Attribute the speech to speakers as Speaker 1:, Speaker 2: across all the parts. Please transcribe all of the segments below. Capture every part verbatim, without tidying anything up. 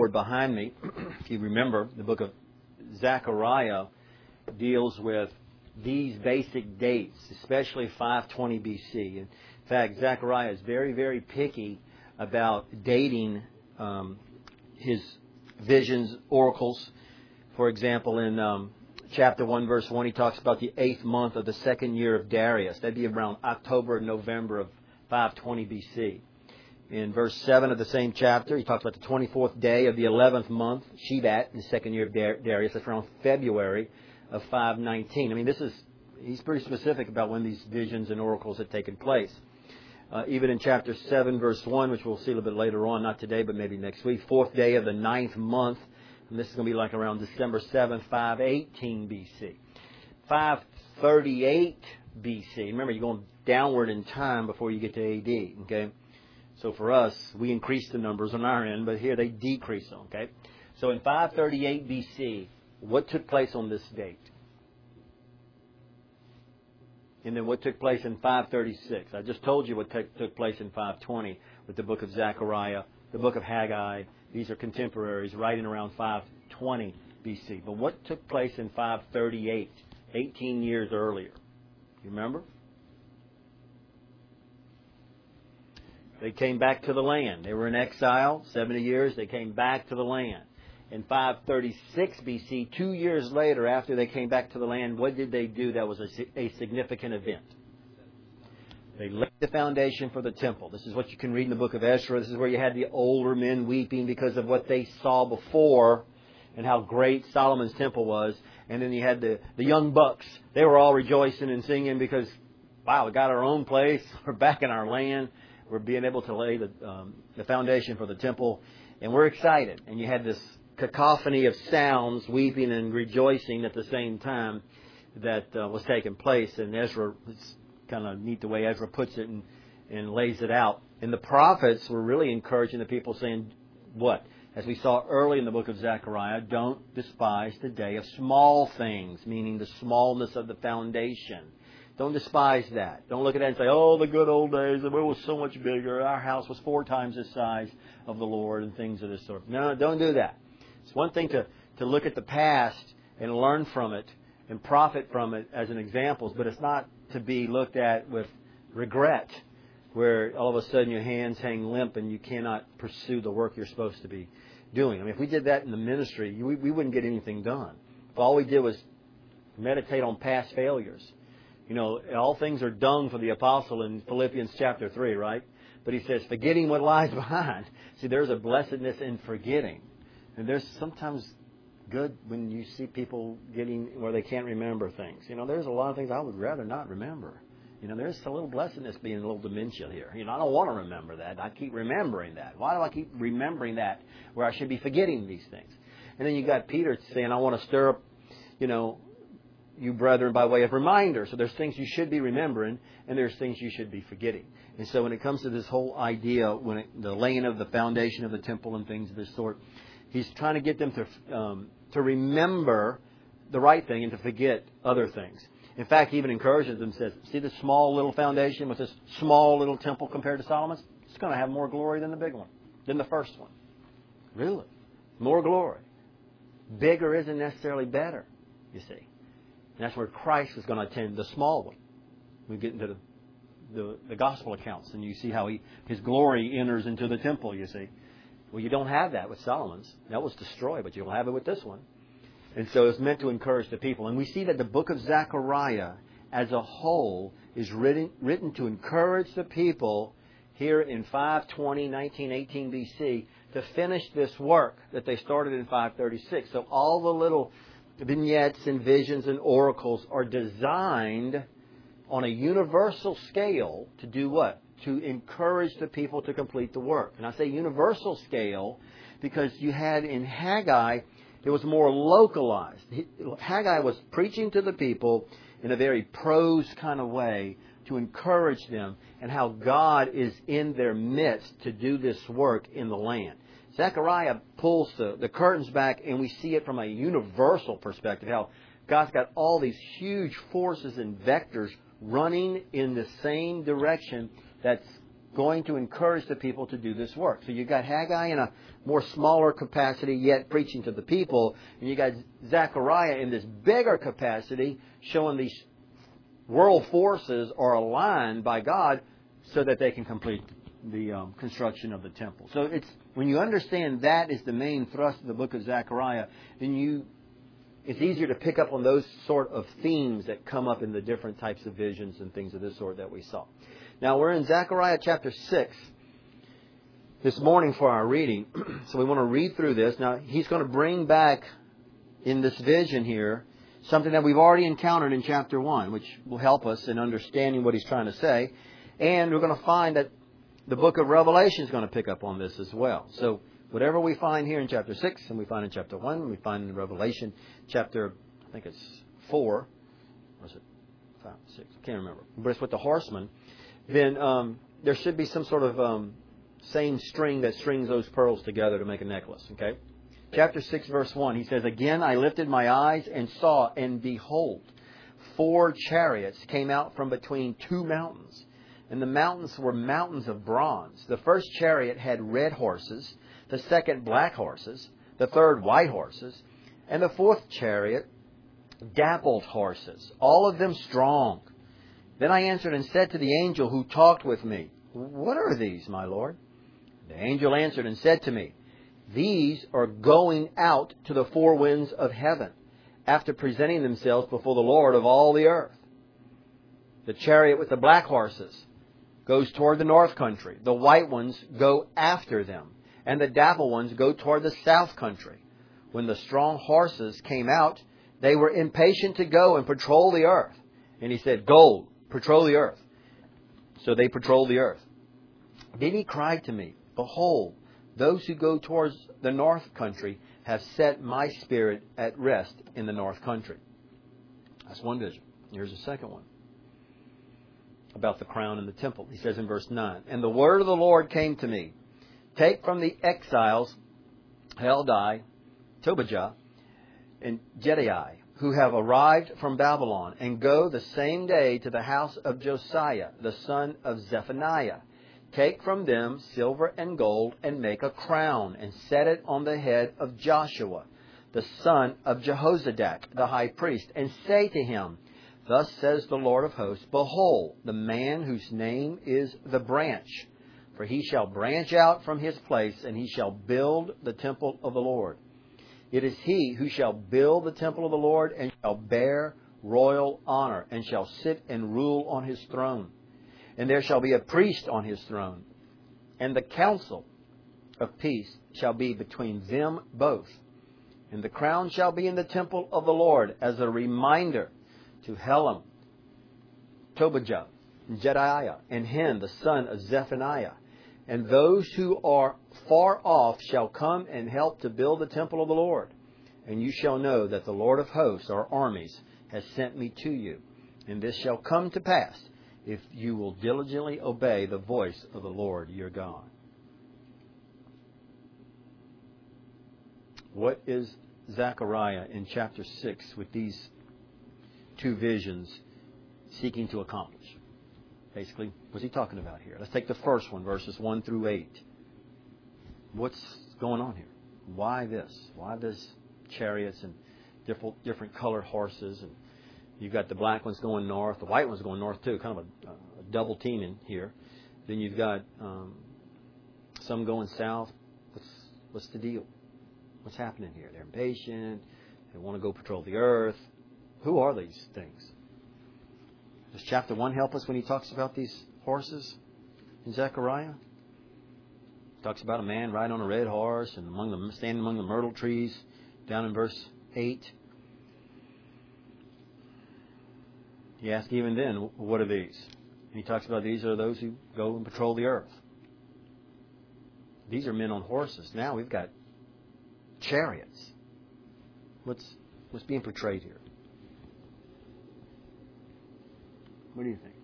Speaker 1: behind me, if you remember, the book of Zechariah deals with these basic dates, especially five twenty B C. In fact, Zechariah is very, very picky about dating um, his visions, oracles. For example, in um, chapter one, verse one, he talks about the eighth month of the second year of Darius. That'd be around October and November of five twenty B C. In verse seven of the same chapter, he talks about the twenty-fourth day of the eleventh month, Shebat, in the second year of Darius. That's around February of five nineteen. I mean, this is, he's pretty specific about when these visions and oracles had taken place. Uh, even in chapter seven, verse one, which we'll see a little bit later on, not today, but maybe next week, fourth day of the ninth month, and this is going to be like around December seventh, five eighteen B C. five thirty-eight B C. Remember, you're going downward in time before you get to A D, okay? So for us, we increase the numbers on our end, but here they decrease them, okay? So in five thirty-eight B C, what took place on this date? And then what took place in five thirty-six? I just told you what t- took place in five twenty with the book of Zechariah, the book of Haggai. These are contemporaries writing around five twenty B C. But what took place in five thirty-eight, eighteen years earlier? You remember? They came back to the land. They were in exile, seventy years. They came back to the land. In five thirty-six B C, two years later after they came back to the land, what did they do that was a, a significant event? They laid the foundation for the temple. This is what you can read in the book of Ezra. This is where you had the older men weeping because of what they saw before and how great Solomon's temple was. And then you had the, the young bucks. They were all rejoicing and singing because, wow, we got our own place. We're back in our land. We're being able to lay the, um, the foundation for the temple. And we're excited. And you had this cacophony of sounds, weeping and rejoicing at the same time that uh, was taking place. And Ezra, it's kind of neat the way Ezra puts it and, and lays it out. And the prophets were really encouraging the people, saying, what? As we saw early in the book of Zechariah, don't despise the day of small things, meaning the smallness of the foundation. Don't despise that. Don't look at that and say, oh, the good old days, it was so much bigger. Our house was four times the size of the Lord and things of this sort. No, don't do that. It's one thing to, to look at the past and learn from it and profit from it as an example, but it's not to be looked at with regret, where all of a sudden your hands hang limp and you cannot pursue the work you're supposed to be doing. I mean, if we did that in the ministry, we, we wouldn't get anything done. If all we did was meditate on past failures. You know, all things are dung for the apostle in Philippians chapter three, right? But he says, forgetting what lies behind. See, there's a blessedness in forgetting. And there's sometimes good when you see people getting where they can't remember things. You know, there's a lot of things I would rather not remember. You know, there's a little blessedness being a little dementia here. You know, I don't want to remember that. I keep remembering that. Why do I keep remembering that where I should be forgetting these things? And then you got Peter saying, I want to stir up, you know, you brethren by way of reminder. So there's things you should be remembering and there's things you should be forgetting. And so when it comes to this whole idea, when it, the laying of the foundation of the temple and things of this sort, he's trying to get them to um, to remember the right thing and to forget other things. In fact, he even encourages them, says, see this small little foundation with this small little temple compared to Solomon's? It's going to have more glory than the big one, than the first one. Really? More glory. Bigger isn't necessarily better, you see. And that's where Christ is going to attend the small one. We get into the, the, the gospel accounts, and you see how he his glory enters into the temple, you see. Well, you don't have that with Solomon's. That was destroyed, but you don't have it with this one. And so it's meant to encourage the people. And we see that the book of Zechariah as a whole is written, written to encourage the people here in five twenty, nineteen eighteen B C to finish this work that they started in five thirty-six. So all the little vignettes and visions and oracles are designed on a universal scale to do what? To encourage the people to complete the work. And I say universal scale because you had in Haggai, it was more localized. Haggai was preaching to the people in a very prose kind of way to encourage them and how God is in their midst to do this work in the land. Zechariah pulls the, the curtains back and we see it from a universal perspective, how God's got all these huge forces and vectors running in the same direction that's going to encourage the people to do this work. So you got Haggai in a more smaller capacity, yet preaching to the people, and you got Zechariah in this bigger capacity, showing these world forces are aligned by God so that they can complete the um, construction of the temple. So it's when you understand that is the main thrust of the book of Zechariah, then you it's easier to pick up on those sort of themes that come up in the different types of visions and things of this sort that we saw. Now we're in Zechariah chapter six this morning for our reading. So we want to read through this. Now he's going to bring back in this vision here something that we've already encountered in chapter one, which will help us in understanding what he's trying to say. And we're going to find that the book of Revelation is going to pick up on this as well. So whatever we find here in chapter six, and we find in chapter one, and we find in Revelation chapter, I think it's four, or is it five, six? I can't remember. But it's with the horsemen. Then um, there should be some sort of um, same string that strings those pearls together to make a necklace. Okay? Chapter six, verse one, he says, "Again I lifted my eyes and saw, and behold, four chariots came out from between two mountains. And the mountains were mountains of bronze. The first chariot had red horses, the second black horses, the third white horses, and the fourth chariot dappled horses, all of them strong. Then I answered and said to the angel who talked with me, 'What are these, my Lord?' The angel answered and said to me, 'These are going out to the four winds of heaven, after presenting themselves before the Lord of all the earth. The chariot with the black horses goes toward the north country. The white ones go after them, and the dappled ones go toward the south country. When the strong horses came out, they were impatient to go and patrol the earth.' And he said, 'Go, patrol the earth.' So they patrolled the earth. Then he cried to me, 'Behold, those who go towards the north country have set my spirit at rest in the north country.'" That's one vision. Here's a second one about the crown and the temple. He says in verse nine, "And the word of the Lord came to me, 'Take from the exiles Heldai, Tobijah, and Jedai, who have arrived from Babylon, and go the same day to the house of Josiah, the son of Zephaniah. Take from them silver and gold, and make a crown, and set it on the head of Joshua, the son of Jehozadak, the high priest, and say to him, Thus says the Lord of hosts, Behold, the man whose name is the branch, for he shall branch out from his place, and he shall build the temple of the Lord. It is he who shall build the temple of the Lord, and shall bear royal honor, and shall sit and rule on his throne. And there shall be a priest on his throne, and the counsel of peace shall be between them both. And the crown shall be in the temple of the Lord as a reminder to Helam, Tobijah, Jedaiah, and Hen, the son of Zephaniah. And those who are far off shall come and help to build the temple of the Lord. And you shall know that the Lord of hosts, or armies, has sent me to you. And this shall come to pass if you will diligently obey the voice of the Lord your God." What is Zechariah in chapter six with these two visions seeking to accomplish? Basically, what's he talking about here? Let's take the first one, verses one through eight. What's going on here? Why this? Why this chariots and different different colored horses? And you've got the black ones going north, the white ones going north too, kind of a, a double team in here. Then you've got um, some going south. What's what's the deal? What's happening here? They're impatient. They want to go patrol the earth. Who are these things? Does chapter one help us when he talks about these horses in Zechariah? He talks about a man riding on a red horse and among them, standing among the myrtle trees down in verse eight. He asks even then, what are these? And he talks about these are those who go and patrol the earth. These are men on horses. Now we've got chariots. What's what's being portrayed here? What do you think?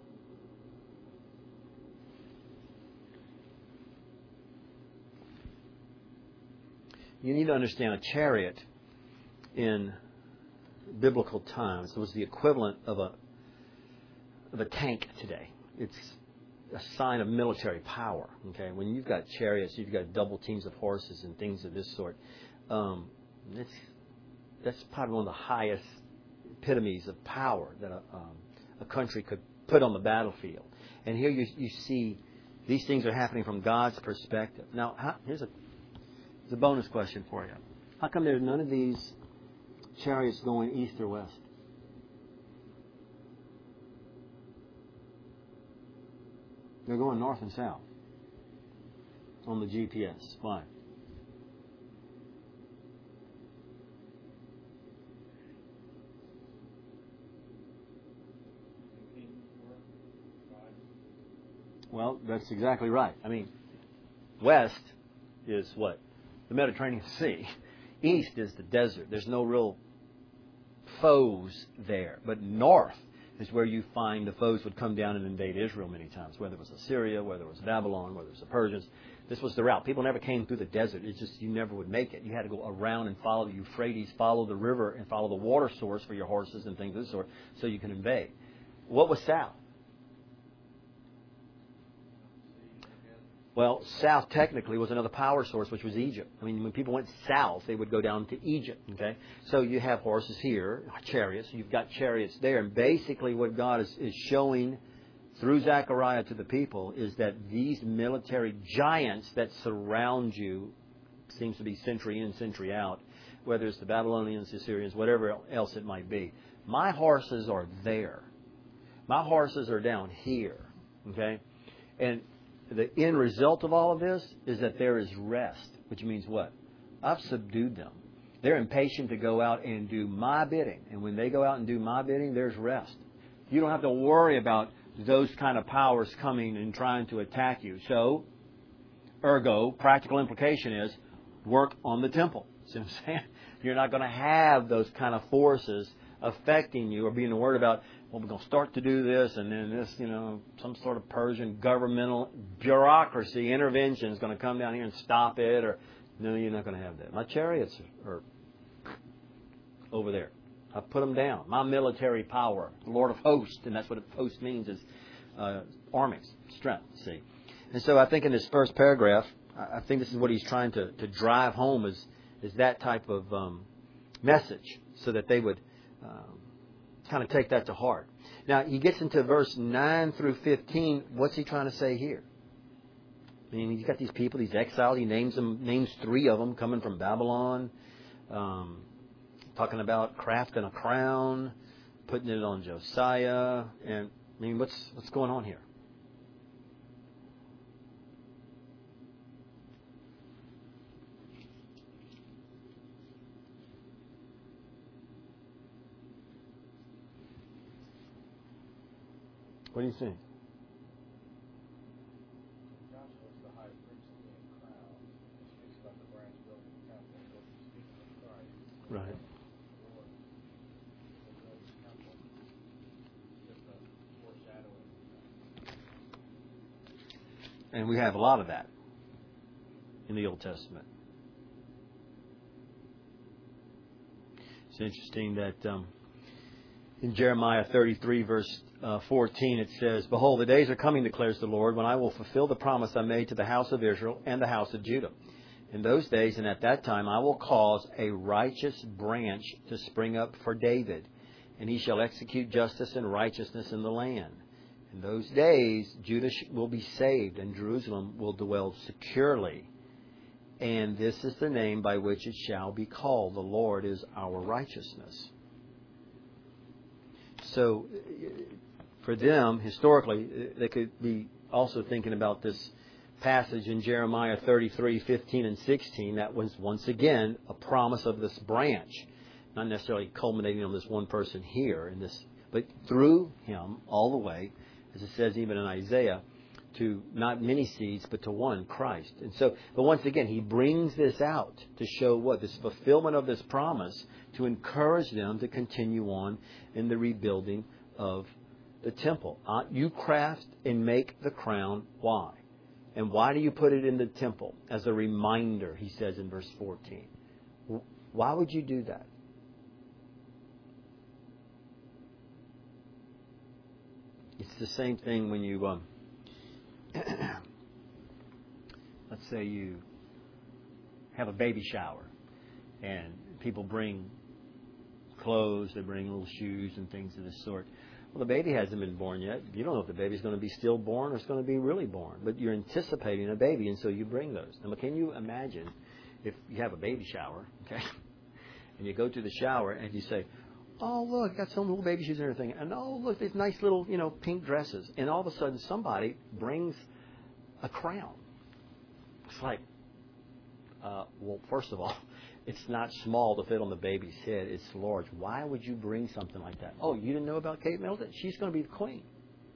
Speaker 1: You need to understand a chariot in biblical times was the equivalent of a of a tank today. It's a sign of military power. Okay, when you've got chariots, you've got double teams of horses and things of this sort. Um, it's, that's probably one of the highest epitomes of power that a, um, a country could put on the battlefield. And here you you see these things are happening from God's perspective. Now, how, here's a here's a bonus question for you. How come there's none of these chariots going east or west? They're going north and south on the G P S. Why? Well, that's exactly right. I mean, west is what? The Mediterranean Sea. East is the desert. There's no real foes there. But north is where you find the foes would come down and invade Israel many times, whether it was Assyria, whether it was Babylon, whether it was the Persians. This was the route. People never came through the desert. It's just you never would make it. You had to go around and follow the Euphrates, follow the river, and follow the water source for your horses and things of this sort so you can invade. What was south? Well, south technically was another power source, which was Egypt. I mean, when people went south, they would go down to Egypt. Okay, so you have horses here, chariots. You've got chariots there, and basically, what God is, is showing through Zechariah to the people is that these military giants that surround you, seems to be century in, century out, whether it's the Babylonians, the Assyrians, whatever else it might be. My horses are there. My horses are down here. Okay, and the end result of all of this is that there is rest, which means what? I've subdued them. They're impatient to go out and do my bidding. And when they go out and do my bidding, there's rest. You don't have to worry about those kind of powers coming and trying to attack you. So, ergo, practical implication is work on the temple. See what I'm saying? You're not going to have those kind of forces affecting you or being worried about, well, we're going to start to do this, and then this, you know, some sort of Persian governmental bureaucracy intervention is going to come down here and stop it, or, no, you're not going to have that. My chariots are over there. I've put them down. My military power, the Lord of hosts, and that's what host means, is uh, armies, strength, see. And so I think in this first paragraph, I think this is what he's trying to, to drive home is, is that type of um, message so that they would um, kind of take that to heart. Now, he gets into verse nine through fifteen. What's he trying to say here? I mean, he's got these people, these exiles. He names them, names three of them coming from Babylon. Um, talking about crafting a crown, putting it on Josiah. And, I mean, what's what's going on here? What do you think?
Speaker 2: Joshua's the high priest being crowned. It speaks about the branch building the temple. So he's speaking of Christ.
Speaker 1: Right.
Speaker 2: The Lord will build his temple. Just a foreshadowing.
Speaker 1: And we have a lot of that in the Old Testament. It's interesting that um, in Jeremiah thirty-three, verse uh, fourteen, it says, "Behold, the days are coming, declares the Lord, when I will fulfill the promise I made to the house of Israel and the house of Judah. In those days and at that time I will cause a righteous branch to spring up for David, and he shall execute justice and righteousness in the land. In those days Judah will be saved, and Jerusalem will dwell securely. And this is the name by which it shall be called. The Lord is our righteousness." So, for them, historically, they could be also thinking about this passage in Jeremiah thirty-three, fifteen, and sixteen. That was, once again, a promise of this branch. Not necessarily culminating on this one person here, in this, but through him, all the way, as it says even in Isaiah, to not many seeds, but to one, Christ. And so, but once again, he brings this out to show what? This fulfillment of this promise, to encourage them to continue on in the rebuilding of the temple. Uh, you craft and make the crown. Why? And why do you put it in the temple? As a reminder, he says in verse fourteen. Why would you do that? It's the same thing when you... Um, let's say you have a baby shower, and people bring clothes, they bring little shoes and things of this sort. Well, the baby hasn't been born yet. You don't know if the baby's going to be stillborn or it's going to be really born, but you're anticipating a baby, and so you bring those. Now, can you imagine if you have a baby shower, okay, and you go to the shower and you say, oh, look, got some little baby shoes and everything, and oh, look, these nice little, you know, pink dresses, and all of a sudden somebody brings a crown. It's like, uh, well, first of all, it's not small to fit on the baby's head. It's large. Why would you bring something like that? Oh, you didn't know about Kate Middleton? She's going to be the queen.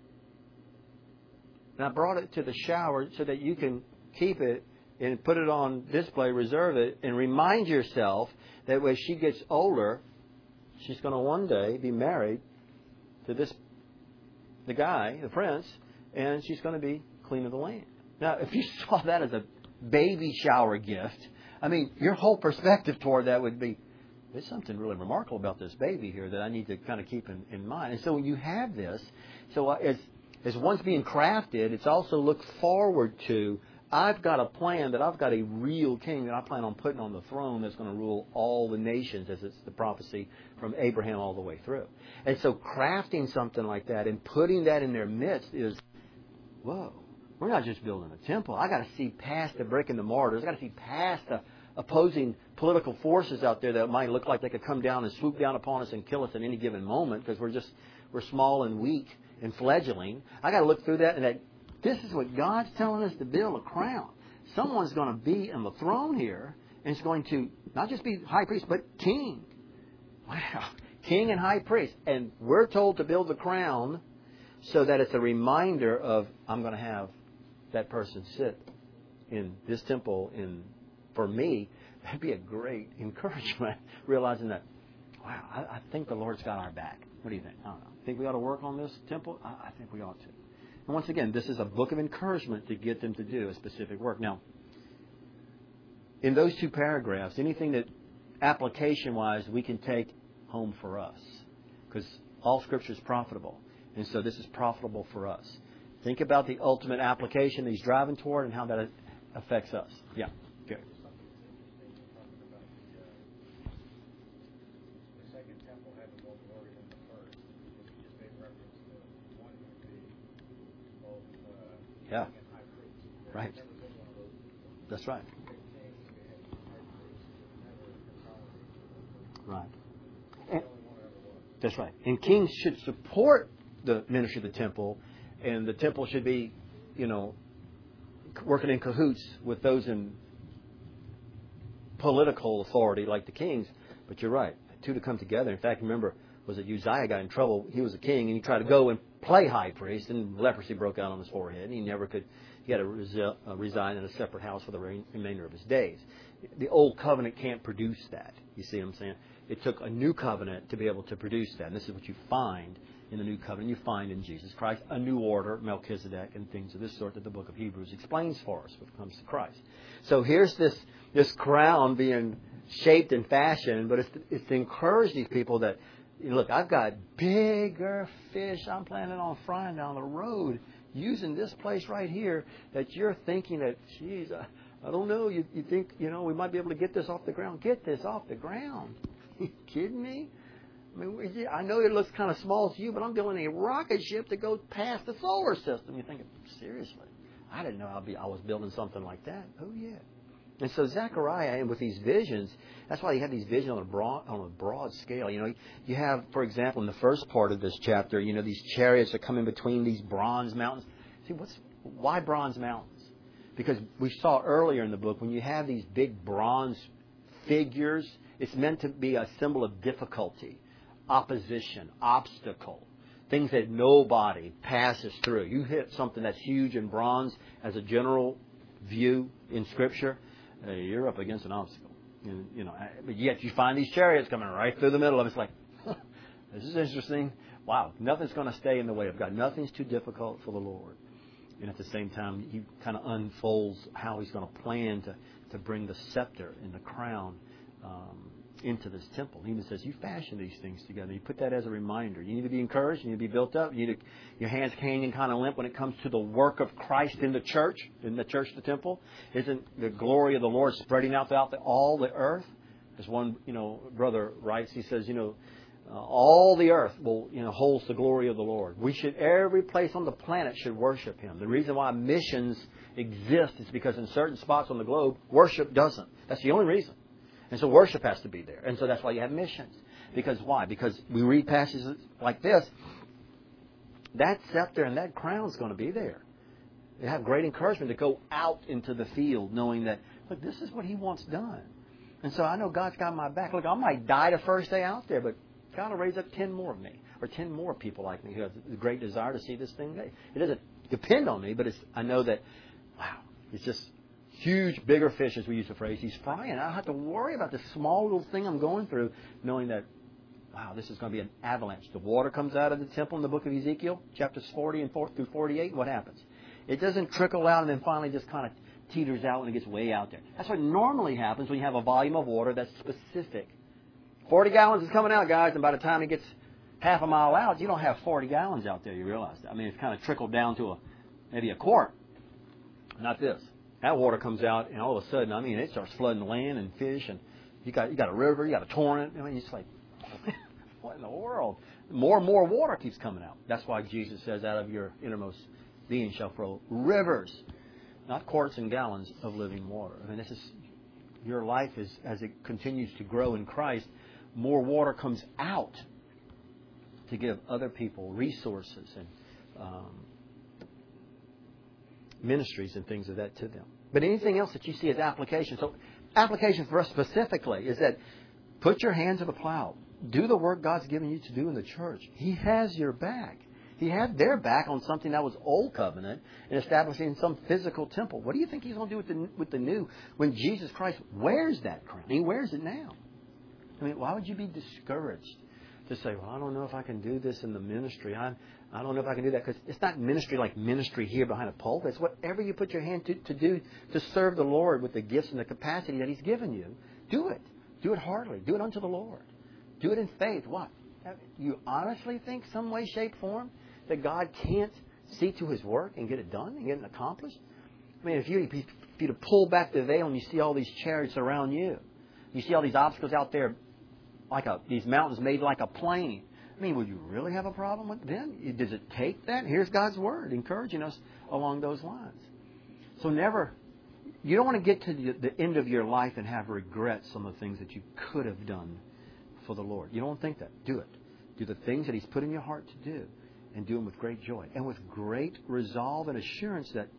Speaker 1: And I brought it to the shower so that you can keep it and put it on display, reserve it, and remind yourself that when she gets older, she's going to one day be married to this, the guy, the prince, and she's going to be queen of the land. Now, if you saw that as a baby shower gift, I mean, your whole perspective toward that would be, there's something really remarkable about this baby here that I need to kind of keep in, in mind. And so when you have this, so as, as one's being crafted, it's also looked forward to, I've got a plan that I've got a real king that I plan on putting on the throne that's going to rule all the nations, as it's the prophecy from Abraham all the way through. And so crafting something like that and putting that in their midst is, whoa. We're not just building a temple. I got to see past the brick and the mortar. I got to see past the opposing political forces out there that might look like they could come down and swoop down upon us and kill us at any given moment because we're just we're small and weak and fledgling. I got to look through that and that this is what God's telling us to build a crown. Someone's going to be on the throne here and it's going to not just be high priest but king. Wow, king and high priest, and we're told to build the crown so that it's a reminder of I'm going to have that person sit in this temple. In for me, that'd be a great encouragement, realizing that, wow, I, I think the Lord's got our back. What do you think? I don't know. Think we ought to work on this temple? I, I think we ought to. And once again, this is a book of encouragement to get them to do a specific work. Now, in those two paragraphs, anything that application-wise we can take home for us, because all Scripture is profitable. And so this is profitable for us. Think about the ultimate application that he's driving toward and how that affects us. Yeah, good.
Speaker 2: Something that's interesting, you're talking about the, uh, the second temple having more glory than the first. Because you just made reference to one would be both uh,
Speaker 1: Yeah.
Speaker 2: king and high priest. There's
Speaker 1: Right.
Speaker 2: never been one of those before.
Speaker 1: That's right.
Speaker 2: You had kings, you had high priests, it never consolidated.
Speaker 1: Right.
Speaker 2: It's
Speaker 1: And,
Speaker 2: the only one ever was.
Speaker 1: that's right. And kings should support the ministry of the temple, and the temple should be, you know, working in cahoots with those in political authority like the kings. But you're right, the two to come together. In fact, remember, was it Uzziah got in trouble? He was a king, and he tried to go and play high priest, and leprosy broke out on his forehead, and he never could. He had to resi- uh, resign in a separate house for the re- remainder of his days. The old covenant can't produce that. You see what I'm saying? It took a new covenant to be able to produce that. And this is what you find in the new covenant. You find in Jesus Christ a new order, Melchizedek, and things of this sort that the book of Hebrews explains for us when it comes to Christ. So here's this this crown being shaped and fashioned, but it's to, it's to encourage these people that, look, I've got bigger fish I'm planning on frying down the road using this place right here that you're thinking that, geez, I, I don't know, you, you think, you know, we might be able to get this off the ground. Get this off the ground. You kidding me? I mean, I know it looks kind of small to you, but I'm building a rocket ship to go past the solar system. You're thinking, seriously? I didn't know I'd be, I was building something like that. Oh, yeah. And so Zechariah, and with these visions, that's why you have these visions on a broad, on a broad scale. You know, you have, for example, in the first part of this chapter, you know, these chariots are coming between these bronze mountains. See, what's why bronze mountains? Because we saw earlier in the book, when you have these big bronze figures, it's meant to be a symbol of difficulty, opposition, obstacle, things that nobody passes through. You hit something that's huge in bronze as a general view in Scripture, uh, you're up against an obstacle. And, you know, but yet you find these chariots coming right through the middle of it. It's like, huh, this is interesting. Wow, nothing's going to stay in the way of God. Nothing's too difficult for the Lord. And at the same time, He kind of unfolds how He's going to plan to, to bring the scepter and the crown um, into this temple. He even says, you fashion these things together. You put that as a reminder. You need to be encouraged. You need to be built up. You need to, your hands hanging kind of limp when it comes to the work of Christ in the church, in the church, the temple. Isn't the glory of the Lord spreading out throughout the, all the earth? As one, you know, brother writes, he says, you know, uh, all the earth will, you know, holds the glory of the Lord. We should, every place on the planet should worship Him. The reason why missions exist is because in certain spots on the globe, worship doesn't. That's the only reason. And so worship has to be there. And so that's why you have missions. Because why? Because we read passages like this. That scepter and that crown is going to be there. They have great encouragement to go out into the field knowing that, look, this is what He wants done. And so I know God's got my back. Look, I might die the first day out there, but God will raise up ten more of me. Or ten more people like me who have a great desire to see this thing. It doesn't depend on me, but it's, I know that, wow, it's just huge, bigger fish, as we use the phrase. He's frying. I don't have to worry about this small little thing I'm going through, knowing that, wow, this is going to be an avalanche. The water comes out of the temple in the book of Ezekiel, chapters forty and four through forty-eight. What happens? It doesn't trickle out and then finally just kind of teeters out when it gets way out there. That's what normally happens when you have a volume of water that's specific. forty gallons is coming out, guys, and by the time it gets half a mile out, you don't have forty gallons out there, you realize that. I mean, it's kind of trickled down to a maybe a quart. Not this. That water comes out, and all of a sudden, I mean, it starts flooding land and fish, and you got you got a river, you got a torrent. I mean, it's like, what in the world? More and more water keeps coming out. That's why Jesus says, out of your innermost being shall flow rivers, not quarts and gallons of living water. I mean, this is your life is as it continues to grow in Christ, more water comes out to give other people resources and um, ministries and things of that to them. But anything else that you see as application. So application for us specifically is that put your hand to the plow. Do the work God's given you to do in the church. He has your back. He had their back on something that was old covenant and establishing some physical temple. What do you think He's going to do with the, with the new when Jesus Christ wears that crown? He wears it now. I mean, why would you be discouraged to say, well, I don't know if I can do this in the ministry. I I don't know if I can do that. Because it's not ministry like ministry here behind a pulpit. It's whatever you put your hand to, to do to serve the Lord with the gifts and the capacity that He's given you. Do it. Do it heartily. Do it unto the Lord. Do it in faith. What? You honestly think some way, shape, form that God can't see to His work and get it done and get it accomplished? I mean, if you, if you to pull back the veil and you see all these chariots around you, you see all these obstacles out there, like a, these mountains made like a plain. I mean, would you really have a problem with them? Does it take that? Here's God's Word encouraging us along those lines. So never, you don't want to get to the, the end of your life and have regrets on the things that you could have done for the Lord. You don't think that. Do it. Do the things that He's put in your heart to do, and do them with great joy and with great resolve and assurance that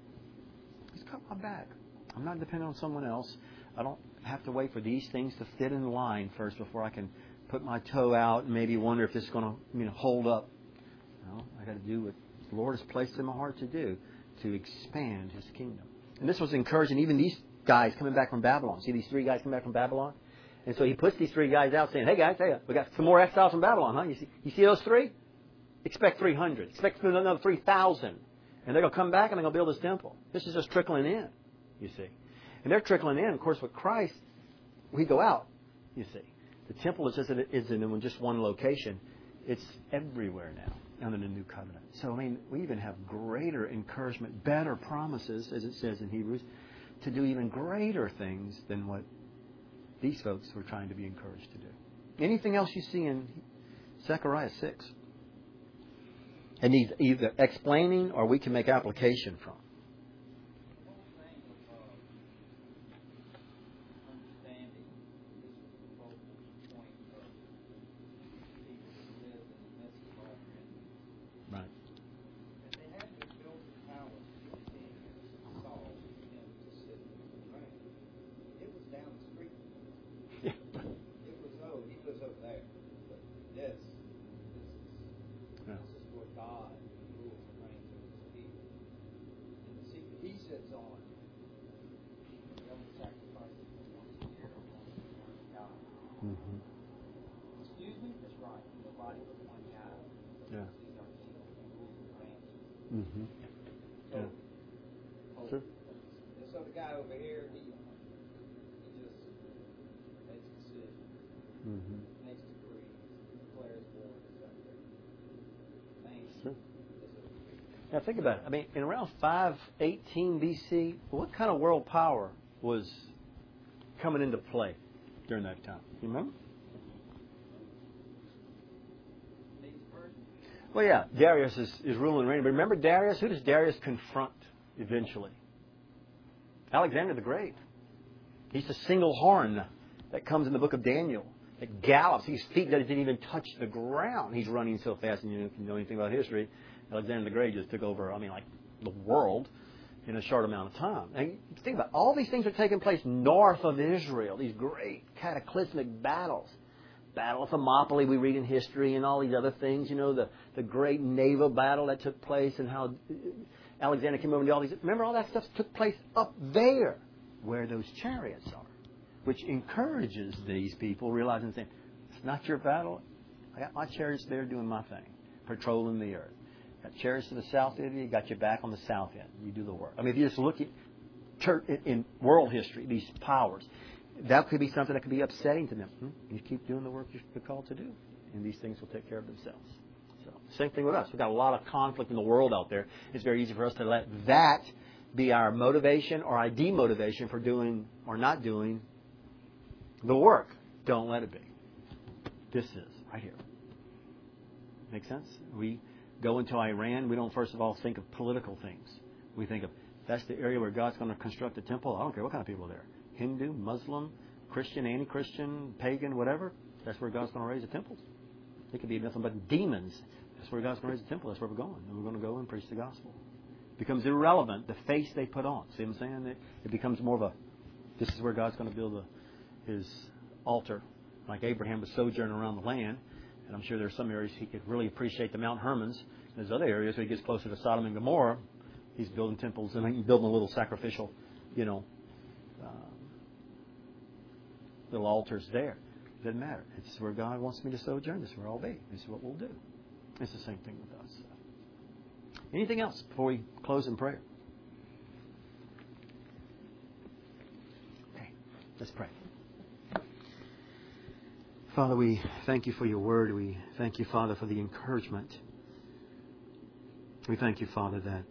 Speaker 1: He's got my back. I'm not dependent on someone else. I don't have to wait for these things to fit in line first before I can put my toe out and maybe wonder if this is going to, you know, hold up. No, I got to do what the Lord has placed in my heart to do to expand His kingdom. And this was encouraging even these guys coming back from Babylon. See these three guys coming back from Babylon? And so He puts these three guys out saying, hey guys, hey, we got some more exiles from Babylon, huh? You see, you see those three? Expect three hundred. Expect another three thousand. And they're going to come back and they're going to build this temple. This is just trickling in, you see. And they're trickling in. Of course, with Christ, we go out, you see. The temple is just isn't in just one location. It's everywhere now under the new covenant. So, I mean, we even have greater encouragement, better promises, as it says in Hebrews, to do even greater things than what these folks were trying to be encouraged to do. Anything else you see in Zechariah six? And needs either explaining or we can make application from. Mm-hmm.
Speaker 2: So,
Speaker 1: Yeah.
Speaker 2: oh,
Speaker 1: Sure.
Speaker 2: and so the guy over here, he, he just makes a decision.
Speaker 1: Mm-hmm.
Speaker 2: makes decrees, declares war and scepter. Man,
Speaker 1: Sure.
Speaker 2: is a
Speaker 1: Now think about it. I mean, in around five eighteen B C, what kind of world power was coming into play during that time? You remember?
Speaker 2: Medes Persians.
Speaker 1: Well, yeah, Darius is, is ruling and reigning. But remember Darius? Who does Darius confront eventually? Alexander the Great. He's the single horn that comes in the book of Daniel. That gallops. His feet didn't even touch the ground. He's running so fast. And you know, if you know anything about history, Alexander the Great just took over, I mean, like the world in a short amount of time. And think about it. All these things are taking place north of Israel. These great cataclysmic battles. Battle of Thermopylae we read in history and all these other things. You know, the, the great naval battle that took place and how Alexander came over and did all these. Remember all that stuff took place up there where those chariots are. Which encourages these people, realizing, saying, it's not your battle. I got my chariots there doing my thing, patrolling the earth. Got chariots to the south of you, got you back on the south end. You do the work. I mean, if you just look at church, in world history, these powers, that could be something that could be upsetting to them. Hmm? You keep doing the work you're called to do, and these things will take care of themselves. So, same thing with us. We've got a lot of conflict in the world out there. It's very easy for us to let that be our motivation or our demotivation for doing or not doing the work. Don't let it be. This is right here. Make sense? We go into Iran. We don't first of all think of political things. We think of that's the area where God's going to construct a temple. I don't care what kind of people are there. Hindu, Muslim, Christian, anti-Christian, pagan, whatever. That's where God's going to raise a temple. It could be nothing but demons. That's where God's going to raise a temple. That's where we're going. And we're going to go and preach the gospel. It becomes irrelevant, the face they put on. See what I'm saying? It, it becomes more of a, this is where God's going to build a his altar, like Abraham was sojourning around the land. And I'm sure there's some areas he could really appreciate the Mount Hermons. And there's other areas where he gets closer to Sodom and Gomorrah. He's building temples and he's building a little sacrificial, you know, um, little altars there. It doesn't matter. It's where God wants me to sojourn. This is where I'll be. This is what we'll do. It's the same thing with us. Anything else before we close in prayer? Okay, let's pray. Father, we thank you for your word. We thank you, Father, for the encouragement. We thank you, Father, that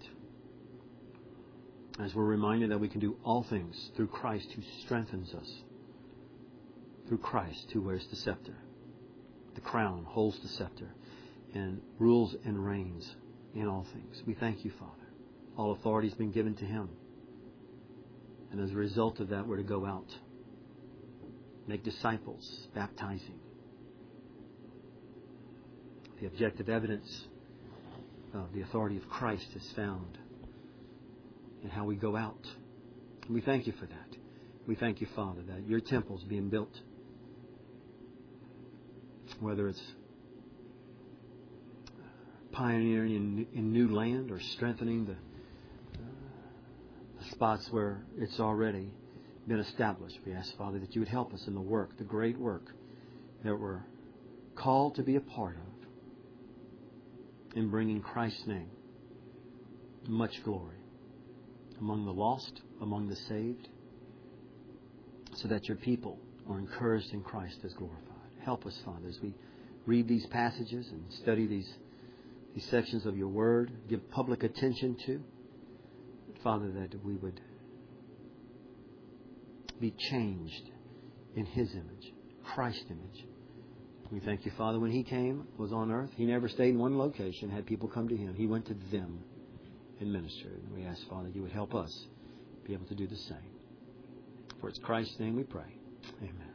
Speaker 1: as we're reminded that we can do all things through Christ who strengthens us, through Christ who wears the scepter, the crown, holds the scepter, and rules and reigns in all things. We thank you, Father. All authority has been given to him. And as a result of that, we're to go out, make disciples, baptizing. The objective evidence of the authority of Christ is found in how we go out. And we thank you for that. We thank you, Father, that your temple is being built. Whether it's pioneering in, in new land or strengthening the, uh, the spots where it's already been established. We ask, Father, that you would help us in the work, the great work that we're called to be a part of in bringing Christ's name much glory among the lost, among the saved, so that your people are encouraged in Christ as glorified. Help us, Father, as we read these passages and study these, these sections of your word, give public attention to. Father, that we would be changed in his image, Christ's image. We thank you, Father, when he came, was on earth, he never stayed in one location, had people come to him. He went to them and ministered. And we ask, Father, you would help us be able to do the same. For it's Christ's name we pray. Amen.